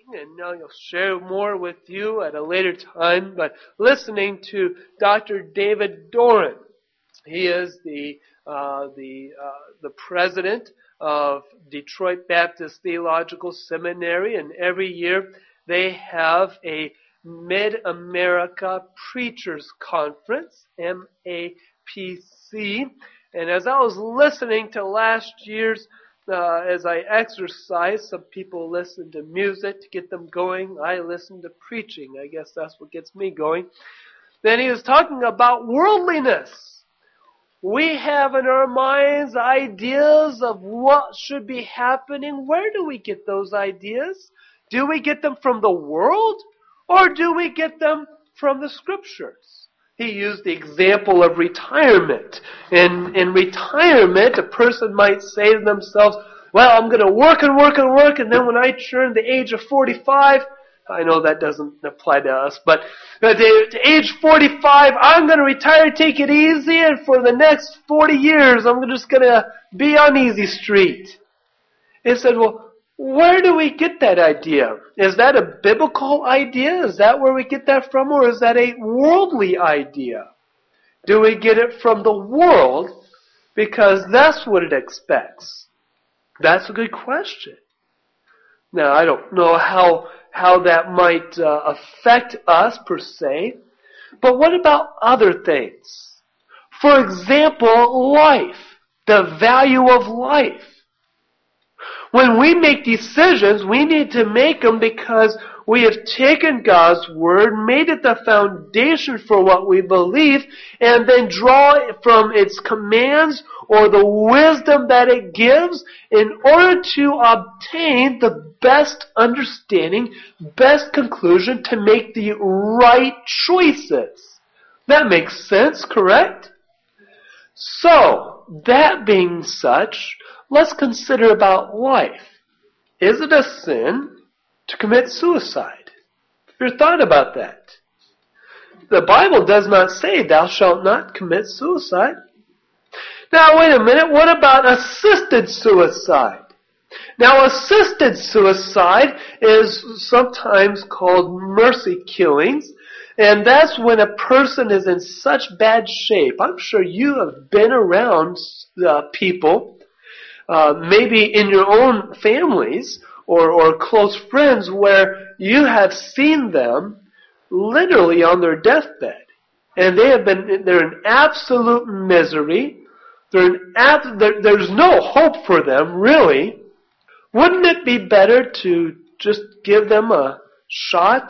and I'll share more with you at a later time, but listening to Dr. David Doran. He is the president of Detroit Baptist Theological Seminary, and every year they have a Mid-America Preachers Conference, MAPC. And as I was listening to last year's, as I exercise, some people listen to music to get them going. I listen to preaching. I guess that's what gets me going. Then he was talking about worldliness. We have in our minds ideas of what should be happening. Where do we get those ideas? Do we get them from the world, or do we get them from the Scriptures? He used the example of retirement. In retirement, a person might say to themselves, well, I'm going to work and work and work, and then when I turn the age of 45, I know that doesn't apply to us, but at age 45, I'm going to retire, take it easy, and for the next 40 years, I'm just going to be on easy street. He said, well, where do we get that idea? Is that a biblical idea? Is that where we get that from? Or is that a worldly idea? Do we get it from the world because that's what it expects? That's a good question. Now, I don't know how that might affect us per se, but what about other things? For example, life, the value of life. When we make decisions, we need to make them because we have taken God's Word, made it the foundation for what we believe, and then draw it from its commands or the wisdom that it gives in order to obtain the best understanding, best conclusion to make the right choices. That makes sense, correct? So, that being such, let's consider about life. Is it a sin to commit suicide? Have you thought about that? The Bible does not say thou shalt not commit suicide. Now wait a minute, what about assisted suicide? Now assisted suicide is sometimes called mercy killings, and that's when a person is in such bad shape. I'm sure you have been around people, maybe in your own families or close friends, where you have seen them literally on their deathbed, and they're in absolute misery. There's no hope for them, really. Wouldn't it be better to just give them a shot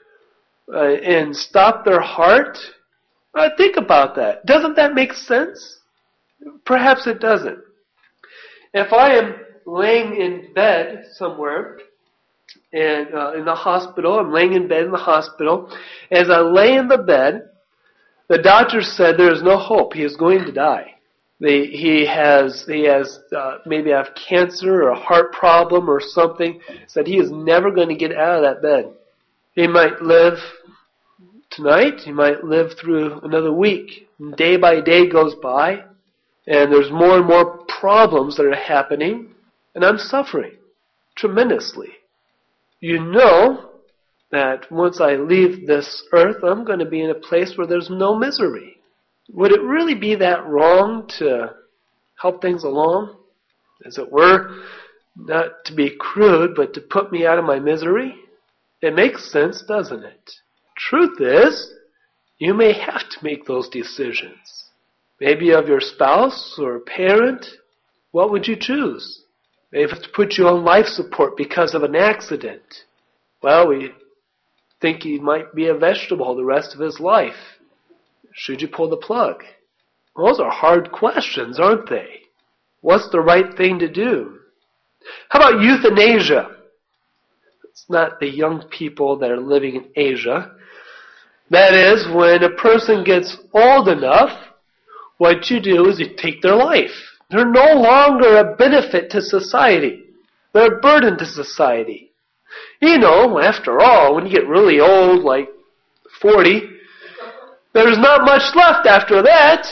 and stop their heart? Think about that. Doesn't that make sense? Perhaps it doesn't. If I am laying in bed somewhere, and in the hospital, I'm laying in bed in the hospital, as I lay in the bed, the doctor said there is no hope. He is going to die. He has maybe have cancer or a heart problem or something. Said he is never going to get out of that bed. He might live tonight. He might live through another week. And day by day goes by, and there's more and more problems that are happening, and I'm suffering tremendously. You know that once I leave this earth, I'm going to be in a place where there's no misery. Would it really be that wrong to help things along? As it were, not to be crude, but to put me out of my misery? It makes sense, doesn't it? Truth is, you may have to make those decisions. Maybe of your spouse or parent. What would you choose? Maybe to put you on life support because of an accident. Well, we think he might be a vegetable the rest of his life. Should you pull the plug? Those are hard questions, aren't they? What's the right thing to do? How about euthanasia? It's not the young people that are living in Asia. That is, when a person gets old enough, what you do is you take their life. They're no longer a benefit to society. They're a burden to society. You know, after all, when you get really old, like 40, there's not much left after that.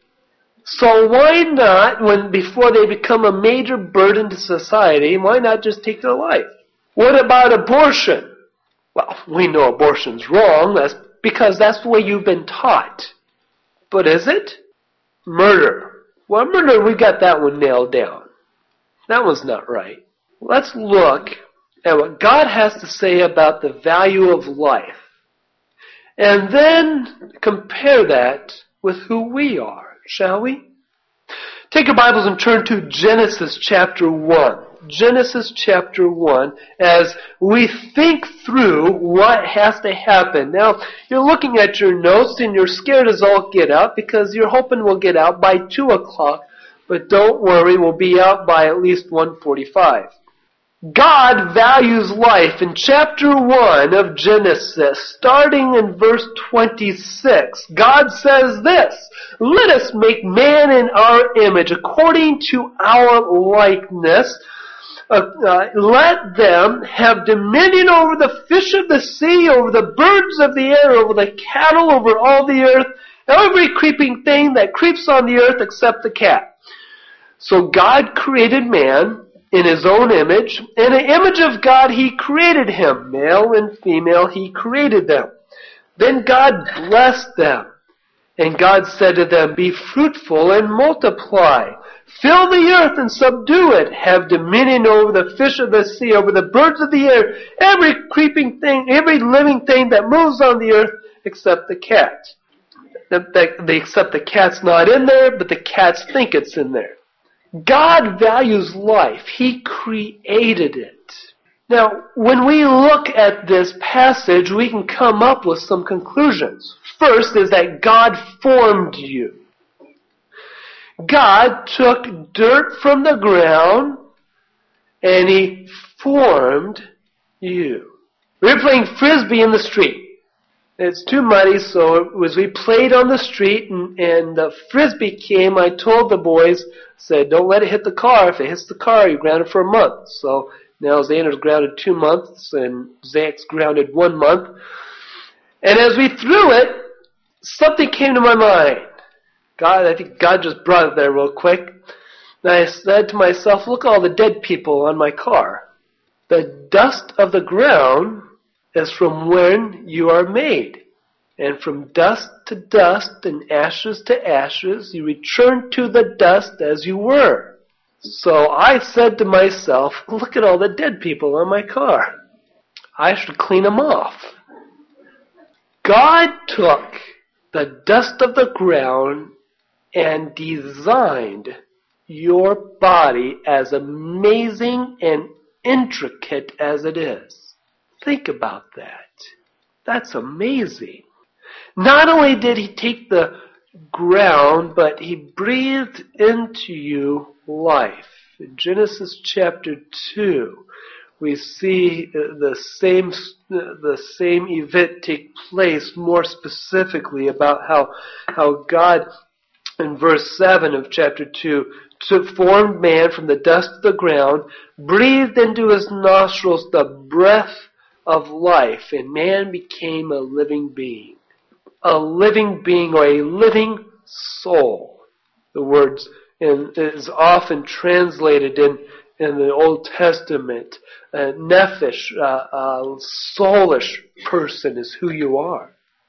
So why not, before they become a major burden to society, why not just take their life? What about abortion? Well, we know abortion's wrong. That's because that's the way you've been taught. But is it? Murder. Well, murder, we got that one nailed down. That one's not right. Let's look at what God has to say about the value of life. And then compare that with who we are, shall we? Take your Bibles and turn to Genesis chapter 1. Genesis chapter 1 as we think through what has to happen. Now, you're looking at your notes and you're scared as all get out because you're hoping we'll get out by 2 o'clock. But don't worry, we'll be out by at least 1:45. God values life. In chapter 1 of Genesis, starting in verse 26, God says this, "Let us make man in our image, according to our likeness. Let them have dominion over the fish of the sea, over the birds of the air, over the cattle, over all the earth, every creeping thing that creeps on the earth except the cat." So God created man in His own image. In the image of God He created him. Male and female He created them. Then God blessed them. And God said to them, "Be fruitful and multiply. Fill the earth and subdue it. Have dominion over the fish of the sea, over the birds of the air, every creeping thing, every living thing that moves on the earth except the cat." Except the cat's not in there, but the cats think it's in there. God values life. He created it. Now, when we look at this passage, we can come up with some conclusions. First is that God formed you. God took dirt from the ground and He formed you. We were playing Frisbee in the street. It's too muddy, so as we played on the street and the Frisbee came, I told the boys, said, "Don't let it hit the car. If it hits the car, you're grounded for a month." So now Xander's grounded 2 months and Zach's grounded 1 month. And as we threw it, something came to my mind. I think God just brought it there real quick. And I said to myself, look at all the dead people on my car. The dust of the ground is from when you are made. And from dust to dust and ashes to ashes, you return to the dust as you were. So I said to myself, look at all the dead people on my car. I should clean them off. God took the dust of the ground and designed your body as amazing and intricate as it is. Think about that. That's amazing. Not only did He take the ground, but He breathed into you life. In Genesis chapter 2, we see the same event take place more specifically about how God, in verse 7 of chapter 2, formed man from the dust of the ground, breathed into his nostrils the breath of life, and man became a living being. A living being, or a living soul. The words is often translated in the Old Testament. Nephesh, soulish person is who you are.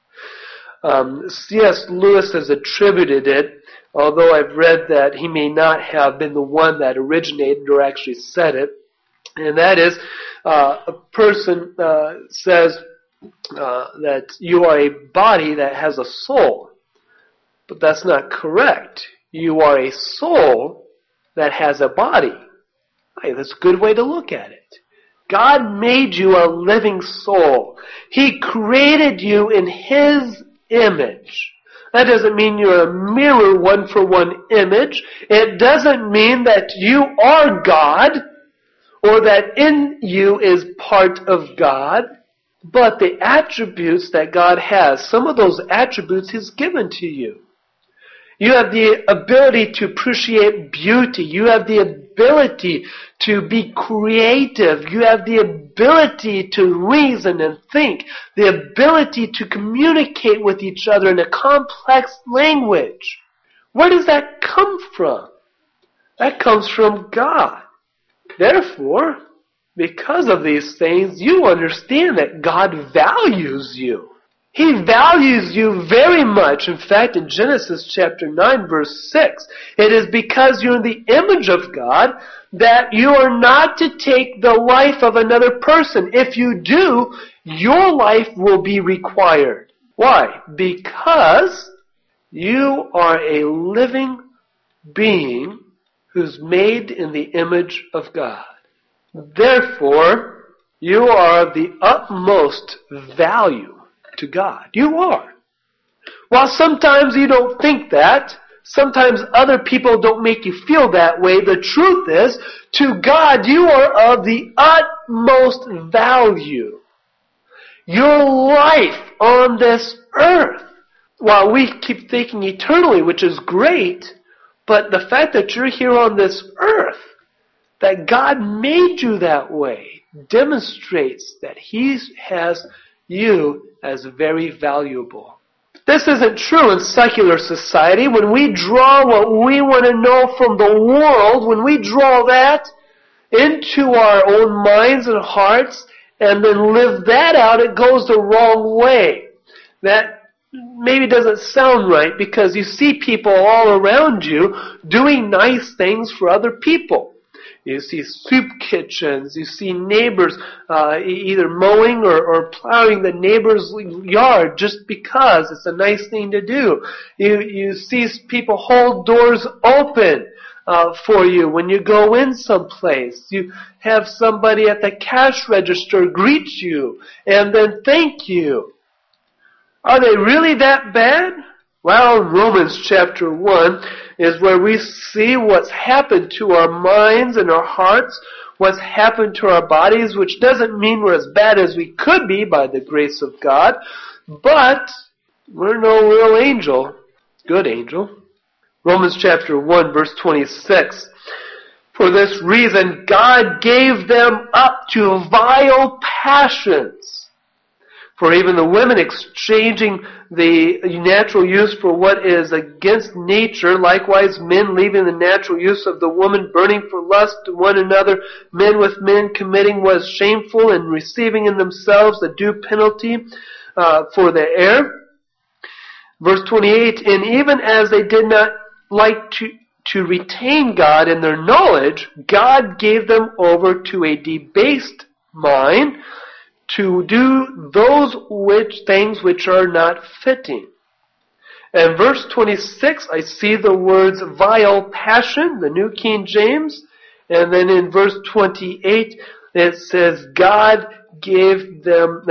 C.S. Lewis has attributed it, although I've read that he may not have been the one that originated or actually said it. And that is, a person says that you are a body that has a soul. But that's not correct. You are a soul that has a body. Hey, that's a good way to look at it. God made you a living soul. He created you in His image. That doesn't mean you're a mirror one-for-one image. It doesn't mean that you are God or that in you is part of God. But the attributes that God has, some of those attributes He's given to you. You have the ability to appreciate beauty. You have the ability to be creative. You have the ability to reason and think. The ability to communicate with each other in a complex language. Where does that come from? That comes from God. Therefore, because of these things, you understand that God values you. He values you very much. In fact, in Genesis chapter 9, verse 6, it is because you're in the image of God that you are not to take the life of another person. If you do, your life will be required. Why? Because you are a living being who's made in the image of God. Therefore, you are of the utmost value to God. You are. While sometimes you don't think that, sometimes other people don't make you feel that way, the truth is, to God, you are of the utmost value. Your life on this earth, while we keep thinking eternally, which is great, but the fact that you're here on this earth, that God made you that way, demonstrates that He has you as very valuable. This isn't true in secular society. When we draw what we want to know from the world, when we draw that into our own minds and hearts and then live that out, it goes the wrong way. That maybe doesn't sound right because you see people all around you doing nice things for other people. You see soup kitchens, you see neighbors either mowing or plowing the neighbor's yard just because it's a nice thing to do. You see people hold doors open for you when you go in someplace. You have somebody at the cash register greet you and then thank you. Are they really that bad? Well, Romans chapter 1 is where we see what's happened to our minds and our hearts, what's happened to our bodies, which doesn't mean we're as bad as we could be by the grace of God, but we're no real angel, good angel. Romans chapter 1 verse 26. For this reason, God gave them up to vile passions. For even the women exchanging the natural use for what is against nature, likewise men leaving the natural use of the woman, burning for lust to one another, men with men committing what is shameful and receiving in themselves the due penalty for their error. Verse 28, and even as they did not like to retain God in their knowledge, God gave them over to a debased mind, to do those things which are not fitting. And verse 26, I see the words vile passion, the New King James. And then in verse 28, it says God gave them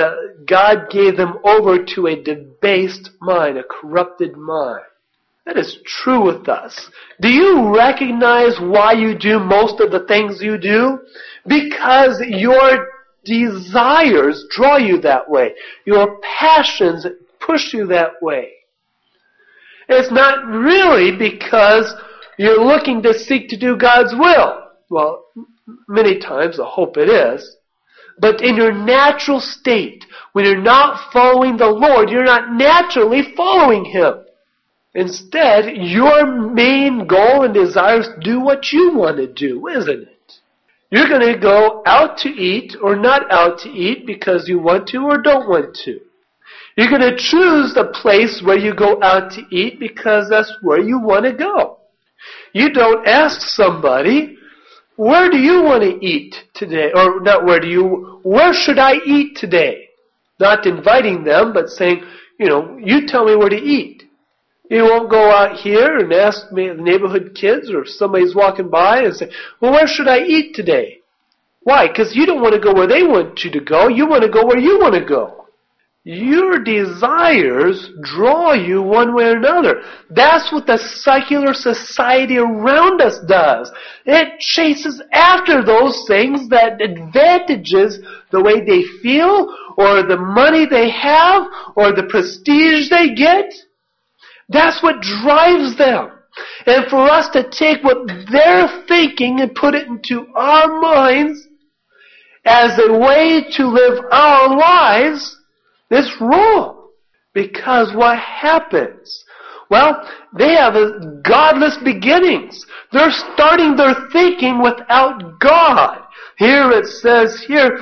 over to a debased mind, a corrupted mind. That is true with us. Do you recognize why you do most of the things you do? Because your desires draw you that way. Your passions push you that way. It's not really because you're looking to seek to do God's will. Well, many times I hope it is. But in your natural state, when you're not following the Lord, you're not naturally following Him. Instead, your main goal and desire is to do what you want to do, isn't it? You're going to go out to eat or not out to eat because you want to or don't want to. You're going to choose the place where you go out to eat because that's where you want to go. You don't ask somebody, where do you want to eat today? Or not where should I eat today? Not inviting them, but saying, you tell me where to eat. You won't go out here and ask me, the neighborhood kids, or if somebody's walking by and say, well, where should I eat today? Why? Because you don't want to go where they want you to go. You want to go where you want to go. Your desires draw you one way or another. That's what the secular society around us does. It chases after those things that advantages the way they feel, or the money they have, or the prestige they get. That's what drives them. And for us to take what they're thinking and put it into our minds as a way to live our lives is wrong. Because what happens? Well, they have godless beginnings. They're starting their thinking without God. Here it says here,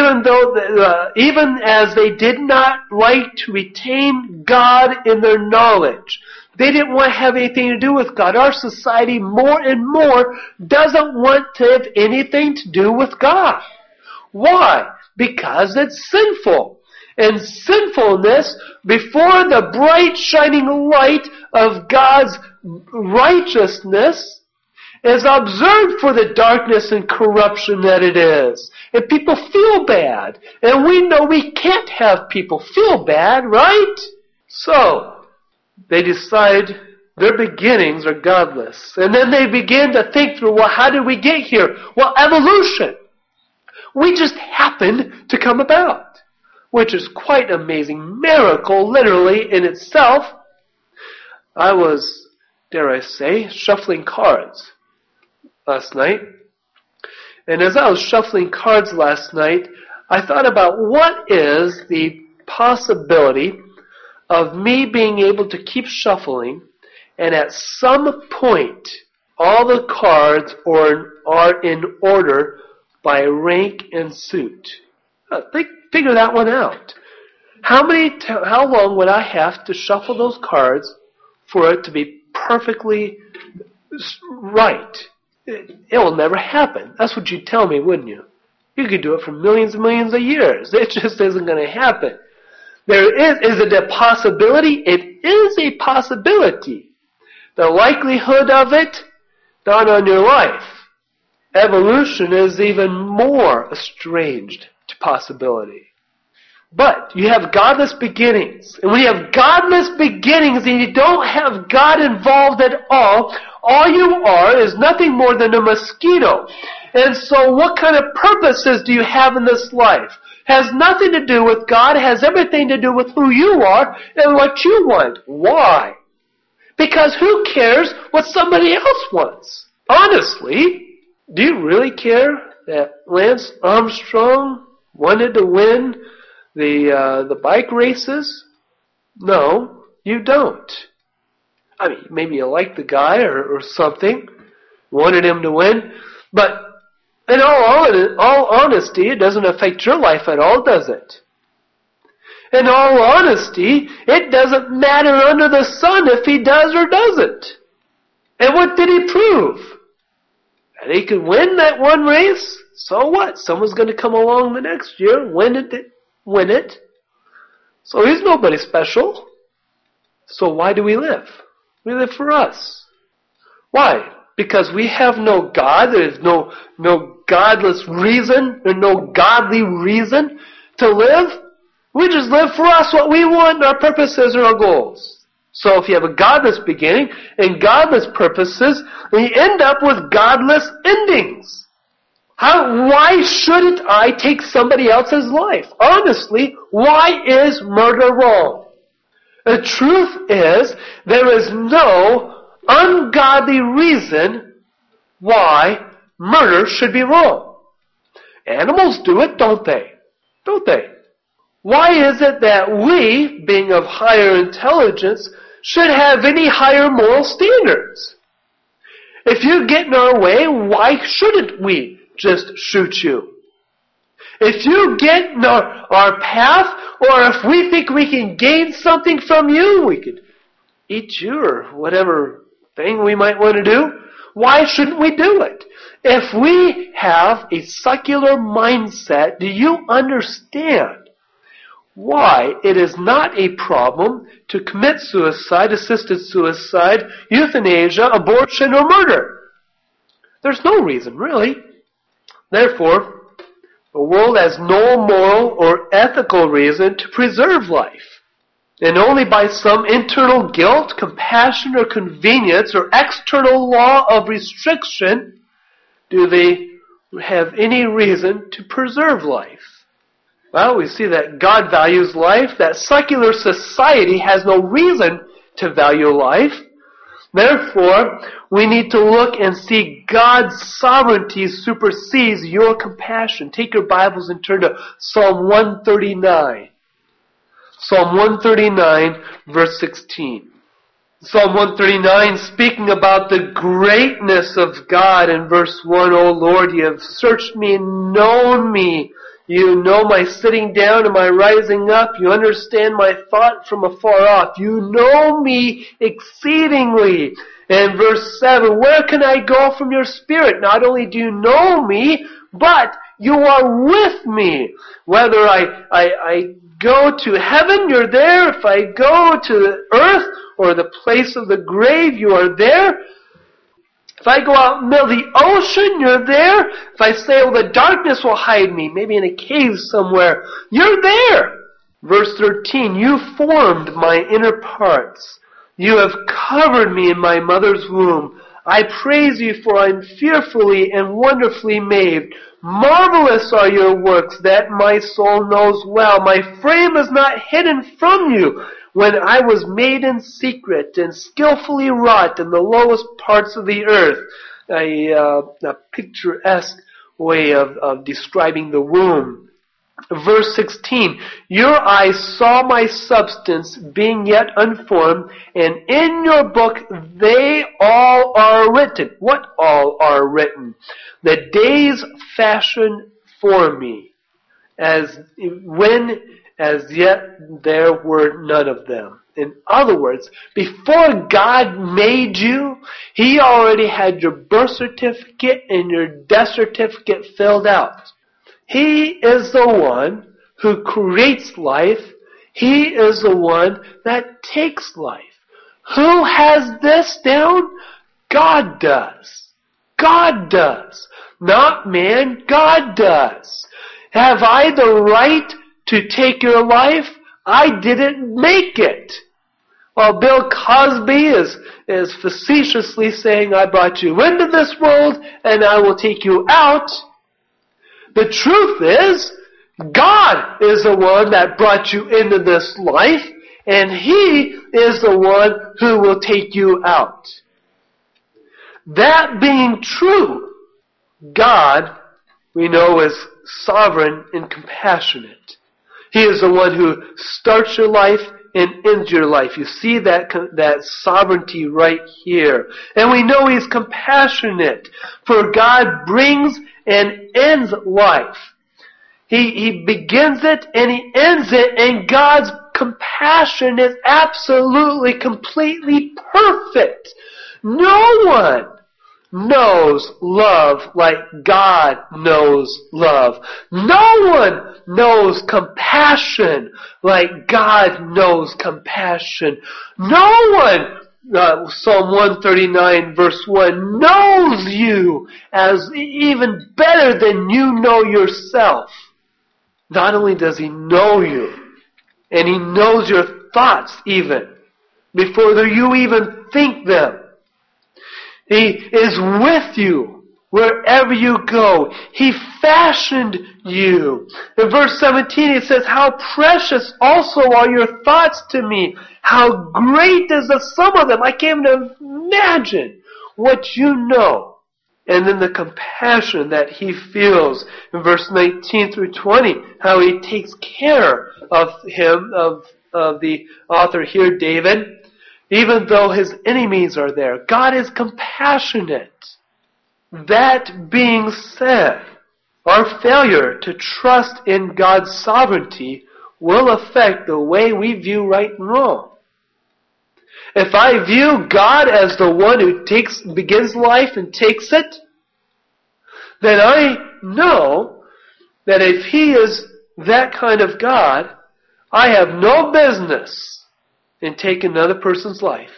even as they did not like to retain God in their knowledge. They didn't want to have anything to do with God. Our society more and more doesn't want to have anything to do with God. Why? Because it's sinful. And sinfulness, before the bright shining light of God's righteousness, is observed for the darkness and corruption that it is. And people feel bad. And we know we can't have people feel bad, right? So, they decide their beginnings are godless. And then they begin to think through, well, how did we get here? Well, evolution. We just happened to come about. Which is quite an amazing miracle, literally, in itself. I was, dare I say, shuffling cards last night. And as I was shuffling cards last night, I thought about what is the possibility of me being able to keep shuffling, and at some point, all the cards are in order by rank and suit. Figure that one out. How long would I have to shuffle those cards for it to be perfectly right? It will never happen. That's what you'd tell me, wouldn't you? You could do it for millions and millions of years. It just isn't going to happen. Is it a possibility? It is a possibility. The likelihood of it, not on your life. Evolution is even more estranged to possibility. But you have godless beginnings. And when you have godless beginnings and you don't have God involved at all you are is nothing more than a mosquito. And so what kind of purposes do you have in this life? Has nothing to do with God, has everything to do with who you are and what you want. Why? Because who cares what somebody else wants? Honestly, do you really care that Lance Armstrong wanted to win the bike races? No, you don't. I mean, maybe you like the guy or something, wanted him to win, but in all honesty, it doesn't affect your life at all, does it? In all honesty, it doesn't matter under the sun if he does or doesn't. And what did he prove? That he could win that one race? So what? Someone's going to come along the next year, win it. So he's nobody special. So why do we live? We live for us. Why? Because we have no God. There is no godless reason. There's no godly reason to live. We just live for us, what we want, our purposes and our goals. So if you have a godless beginning and godless purposes, then you end up with godless endings. Why shouldn't I take somebody else's life? Honestly, why is murder wrong? The truth is, there is no ungodly reason why murder should be wrong. Animals do it, don't they? Don't they? Why is it that we, being of higher intelligence, should have any higher moral standards? If you get in our way, why shouldn't we just shoot you? If you get in our path, or if we think we can gain something from you, we could eat you or whatever thing we might want to do, why shouldn't we do it? If we have a secular mindset, do you understand why it is not a problem to commit suicide, assisted suicide, euthanasia, abortion, or murder? There's no reason, really. Therefore, the world has no moral or ethical reason to preserve life. And only by some internal guilt, compassion, or convenience, or external law of restriction do they have any reason to preserve life. Well, we see that God values life, that secular society has no reason to value life. Therefore, we need to look and see God's sovereignty supersedes your compassion. Take your Bibles and turn to Psalm 139. Psalm 139, verse 16. Psalm 139, speaking about the greatness of God in verse 1, O Lord, you have searched me and known me. You know my sitting down and my rising up. You understand my thought from afar off. You know me exceedingly. And verse 7, where can I go from your spirit? Not only do you know me, but you are with me. Whether I go to heaven, you're there. If I go to the earth or the place of the grave, you are there. If I go out in the middle of the ocean, you're there. If I say, oh, the darkness will hide me, maybe in a cave somewhere, you're there. Verse 13, you formed my inner parts. You have covered me in my mother's womb. I praise you, for I am fearfully and wonderfully made. Marvelous are your works that my soul knows well. My frame is not hidden from you when I was made in secret and skillfully wrought in the lowest parts of the earth. A picturesque way of describing the womb. Verse 16, your eyes saw my substance being yet unformed, and in your book they all are written. What all are written? The days fashioned for me, as yet there were none of them. In other words, before God made you, He already had your birth certificate and your death certificate filled out. He is the one who creates life. He is the one that takes life. Who has this down? God does. God does. Not man, God does. Have I the right to take your life? I didn't make it. While Bill Cosby is facetiously saying, I brought you into this world and I will take you out. The truth is, God is the one that brought you into this life, and He is the one who will take you out. That being true, God, we know, is sovereign and compassionate. He is the one who starts your life and ends your life. You see that sovereignty right here. And we know He's compassionate, for God brings and ends life. He begins it and He ends it, and God's compassion is absolutely, completely perfect. No one knows love like God knows love. No one knows compassion like God knows compassion. No one, Psalm 139 verse 1, knows you as even better than you know yourself. Not only does He know you, and He knows your thoughts even, before you even think them. He is with you wherever you go. He fashioned you. In verse 17 it says, how precious also are your thoughts to me. How great is the sum of them. I can't even imagine what you know. And then the compassion that He feels in verse 19 through 20. How He takes care of him, of the author here, David. Even though his enemies are there, God is compassionate. That being said, our failure to trust in God's sovereignty will affect the way we view right and wrong. If I view God as the one who begins life and takes it, then I know that if He is that kind of God, I have no business and take another person's life.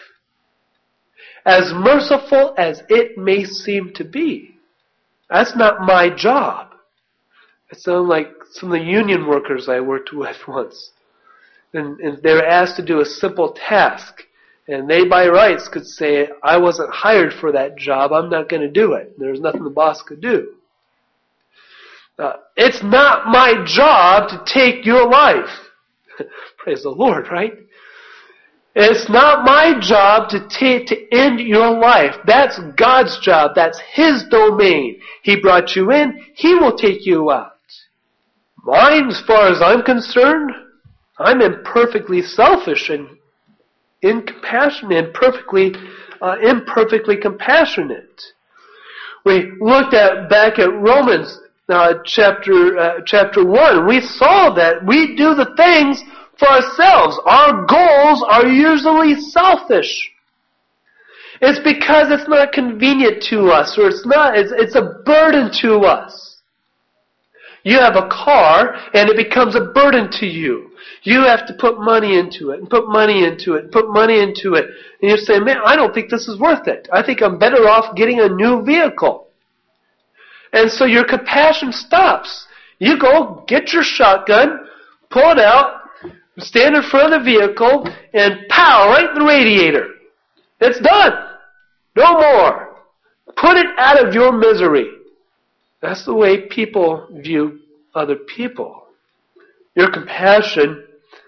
As merciful as it may seem to be, that's not my job. It sounds like some of the union workers I worked with once. And they were asked to do a simple task. And they by rights could say, I wasn't hired for that job, I'm not going to do it. There's nothing the boss could do. It's not my job to take your life. Praise the Lord, right? It's not my job to end your life. That's God's job. That's His domain. He brought you in. He will take you out. Mine, as far as I'm concerned, I'm imperfectly selfish imperfectly compassionate. We looked back at Romans chapter 1. We saw that we do the things for ourselves. Our goals are usually selfish. It's because it's not convenient to us, or it's a burden to us. You have a car, and it becomes a burden to you. You have to put money into it, and put money into it, and put money into it. And you say, man, I don't think this is worth it. I think I'm better off getting a new vehicle. And so your compassion stops. You go, get your shotgun, pull it out, stand in front of the vehicle, and pow, right in the radiator. It's done. No more. Put it out of your misery. That's the way people view other people. Your compassion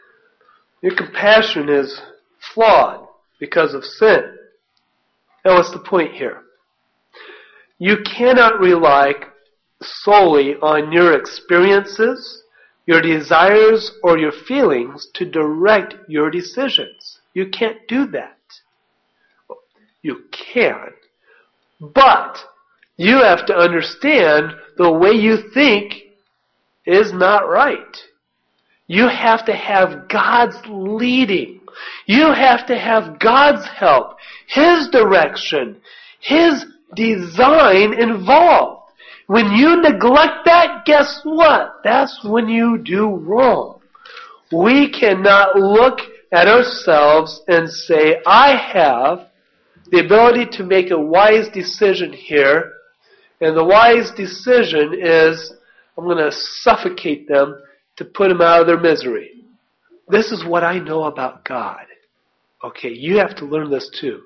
is flawed because of sin. Now what's the point here? You cannot rely solely on your experiences, your desires, or your feelings to direct your decisions. You can't do that. You can. But you have to understand the way you think is not right. You have to have God's leading. You have to have God's help, His direction, His design involved. When you neglect that, guess what? That's when you do wrong. We cannot look at ourselves and say, I have the ability to make a wise decision here, and the wise decision is I'm going to suffocate them to put them out of their misery. This is what I know about God. Okay, you have to learn this too.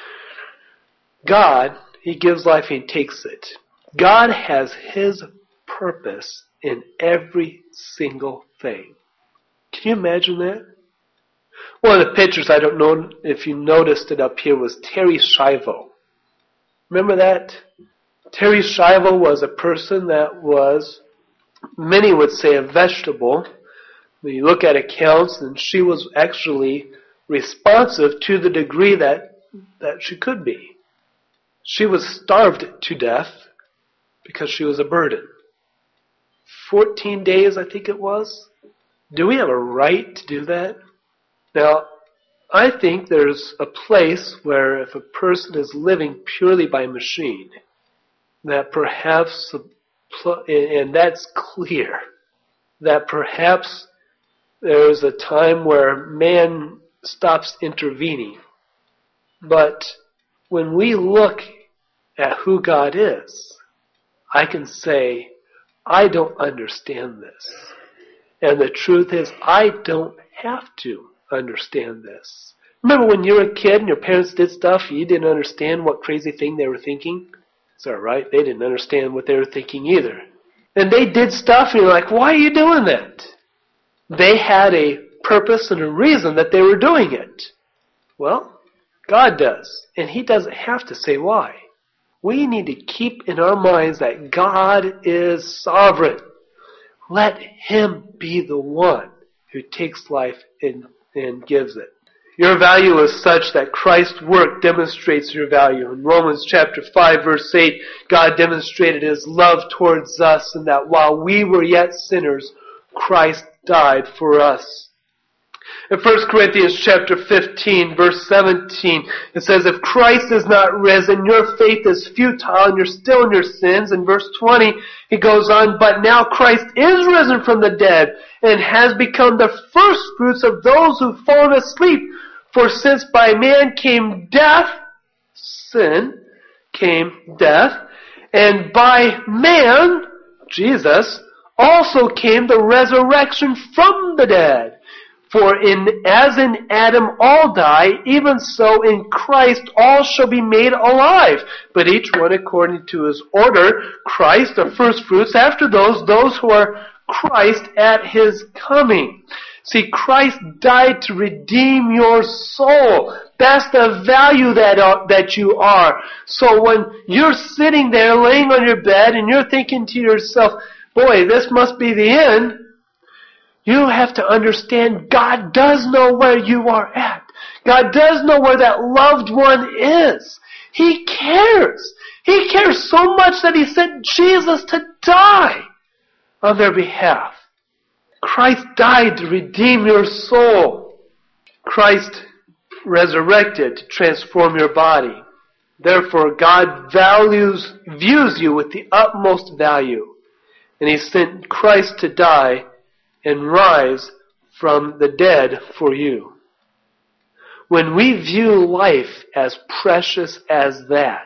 God, He gives life and He takes it. God has His purpose in every single thing. Can you imagine that? One of the pictures, I don't know if you noticed it up here, was Terry Schiavo. Remember that? Terry Schiavo was a person that was, many would say, a vegetable. When you look at accounts, and she was actually responsive to the degree that she could be. She was starved to death because she was a burden. 14 days, I think it was. Do we have a right to do that? Now, I think there's a place where if a person is living purely by machine, that perhaps, and that's clear, that perhaps there's a time where man stops intervening. But when we look at who God is, I can say, I don't understand this. And the truth is, I don't have to understand this. Remember when you were a kid and your parents did stuff and you didn't understand what crazy thing they were thinking? It's alright, they didn't understand what they were thinking either. And they did stuff and you're like, why are you doing that? They had a purpose and a reason that they were doing it. Well, God does. And He doesn't have to say why. We need to keep in our minds that God is sovereign. Let Him be the one who takes life and gives it. Your value is such that Christ's work demonstrates your value. In Romans chapter 5 verse 8, God demonstrated His love towards us in that while we were yet sinners, Christ died for us. In 1 Corinthians chapter 15 verse 17, it says, if Christ is not risen, your faith is futile and you're still in your sins. In verse 20, he goes on, but now Christ is risen from the dead and has become the first fruits of those who've fallen asleep. For since by man came death, sin, came death, and by man, Jesus, also came the resurrection from the dead. For as in Adam all die, even so in Christ all shall be made alive. But each one according to his order, Christ the first fruits, after those who are Christ at His coming. See, Christ died to redeem your soul. That's the value that you are. So when you're sitting there laying on your bed and you're thinking to yourself, boy, this must be the end, you have to understand God does know where you are at. God does know where that loved one is. He cares. He cares so much that He sent Jesus to die on their behalf. Christ died to redeem your soul. Christ resurrected to transform your body. Therefore, God views you with the utmost value. And He sent Christ to die and rise from the dead for you. When we view life as precious as that,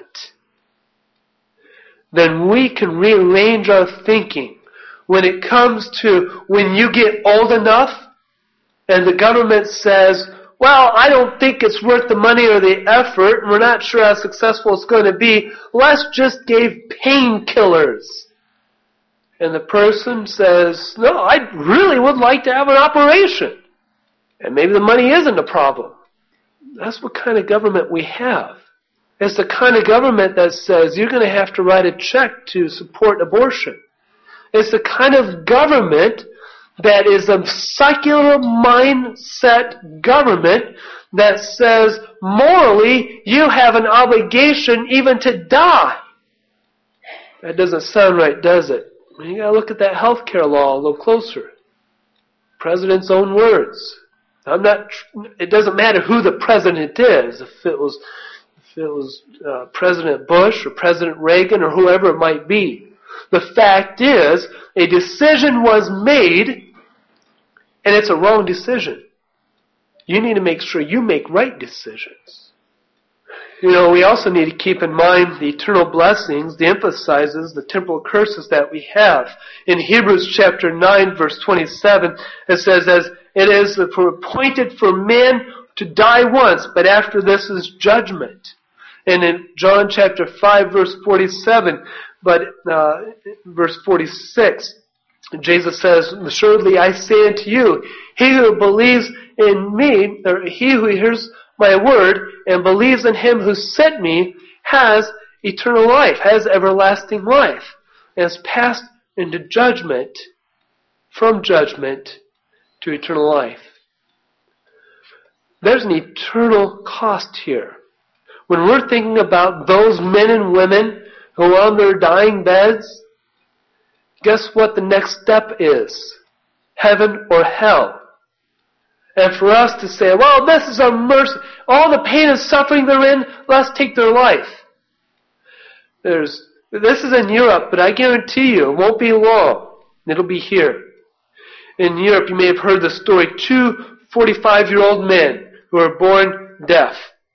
then we can rearrange our thinking when it comes to when you get old enough and the government says, well, I don't think it's worth the money or the effort, and we're not sure how successful it's going to be. Let's just give painkillers. And the person says, no, I really would like to have an operation. And maybe the money isn't a problem. That's what kind of government we have. It's the kind of government that says you're going to have to write a check to support abortion. It's the kind of government that is a secular mindset government that says morally you have an obligation even to die. That doesn't sound right, does it? You gotta look at that healthcare law a little closer. President's own words. It doesn't matter who the president is. If it was President Bush or President Reagan or whoever it might be. The fact is, a decision was made, and it's a wrong decision. You need to make sure you make right decisions. We also need to keep in mind the eternal blessings, the emphasizes, the temporal curses that we have. In Hebrews chapter 9, verse 27, it says, as it is appointed for man to die once, but after this is judgment. And in John chapter 5, verse 47, verse 46, Jesus says, assuredly I say unto you, he who believes in me, or he who hears my word and believes in him who sent me has eternal life, has everlasting life, and has passed into judgment, from judgment to eternal life. There's an eternal cost here. When we're thinking about those men and women who are on their dying beds, guess what the next step is? Heaven or hell. And for us to say, well, this is a mercy. All the pain and suffering they're in, let's take their life. This is in Europe, but I guarantee you, it won't be long. It'll be here. In Europe, you may have heard the story, 2 45-year-old men who were born deaf.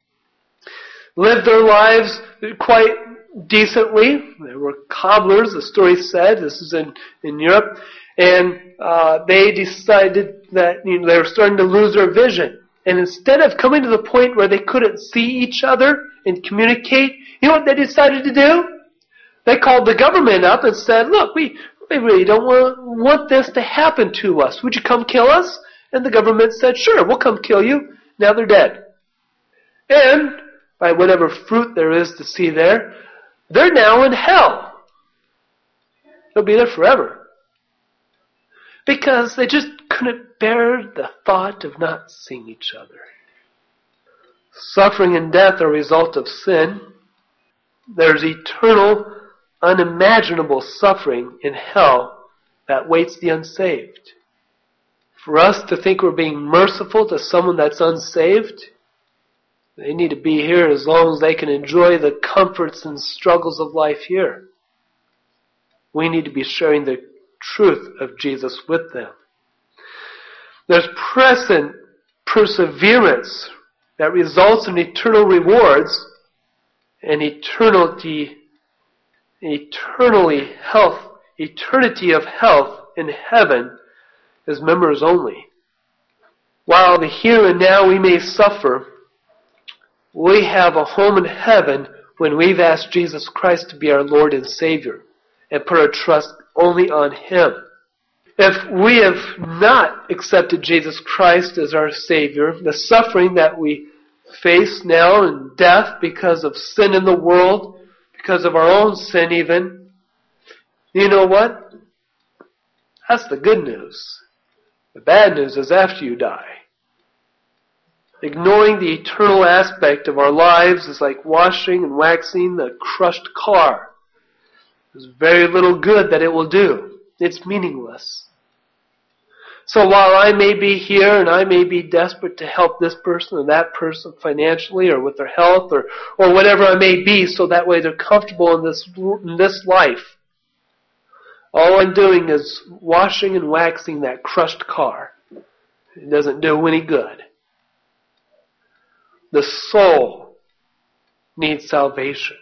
Lived their lives quite decently. They were cobblers, the story said. This is in Europe. And they decided that they were starting to lose their vision. And instead of coming to the point where they couldn't see each other and communicate, you know what they decided to do? They called the government up and said, look, we really don't want this to happen to us. Would you come kill us? And the government said, sure, we'll come kill you. Now they're dead. And by whatever fruit there is to see there, they're now in hell. They'll be there forever. Because they just couldn't bear the thought of not seeing each other. Suffering and death are a result of sin. There's eternal, unimaginable suffering in hell that waits the unsaved. For us to think we're being merciful to someone that's unsaved, they need to be here as long as they can enjoy the comforts and struggles of life here. We need to be sharing the truth of Jesus with them. There's present perseverance that results in eternal rewards and eternity of health in heaven as members only. While the here and now we may suffer, we have a home in heaven when we've asked Jesus Christ to be our Lord and Savior and put our trust only on Him. If we have not accepted Jesus Christ as our Savior, the suffering that we face now in death because of sin in the world, because of our own sin even, you know what? That's the good news. The bad news is after you die. Ignoring the eternal aspect of our lives is like washing and waxing the crushed car. There's very little good that it will do. It's meaningless. So while I may be here and I may be desperate to help this person or that person financially or with their health or whatever I may be so that way they're comfortable in this life, all I'm doing is washing and waxing that crushed car. It doesn't do any good. The soul needs salvation.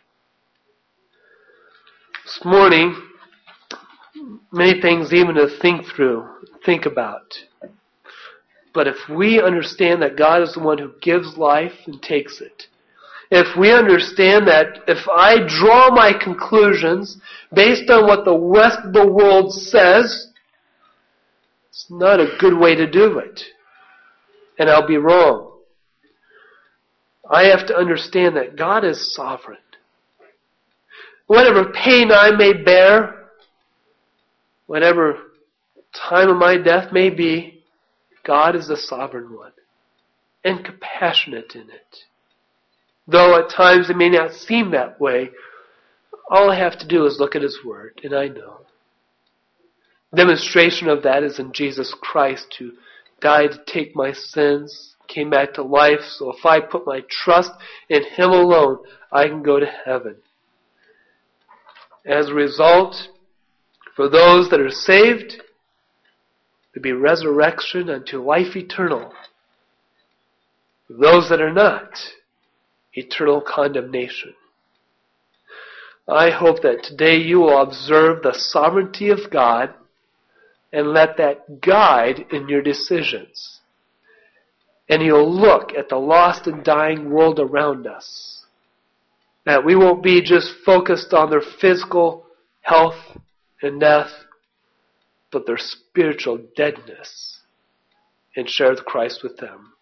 This morning, many things even to think about. But if we understand that God is the one who gives life and takes it, if we understand that if I draw my conclusions based on what the rest of the world says, it's not a good way to do it. And I'll be wrong. I have to understand that God is sovereign. Whatever pain I may bear, whatever time of my death may be, God is the sovereign one and compassionate in it. Though at times it may not seem that way, all I have to do is look at His Word, and I know. Demonstration of that is in Jesus Christ, who died to take my sins, came back to life, so if I put my trust in Him alone, I can go to heaven. As a result, for those that are saved, there be resurrection unto life eternal. For those that are not, eternal condemnation. I hope that today you will observe the sovereignty of God and let that guide in your decisions. And you'll look at the lost and dying world around us. That we won't be just focused on their physical health and death, but their spiritual deadness, and share Christ with them.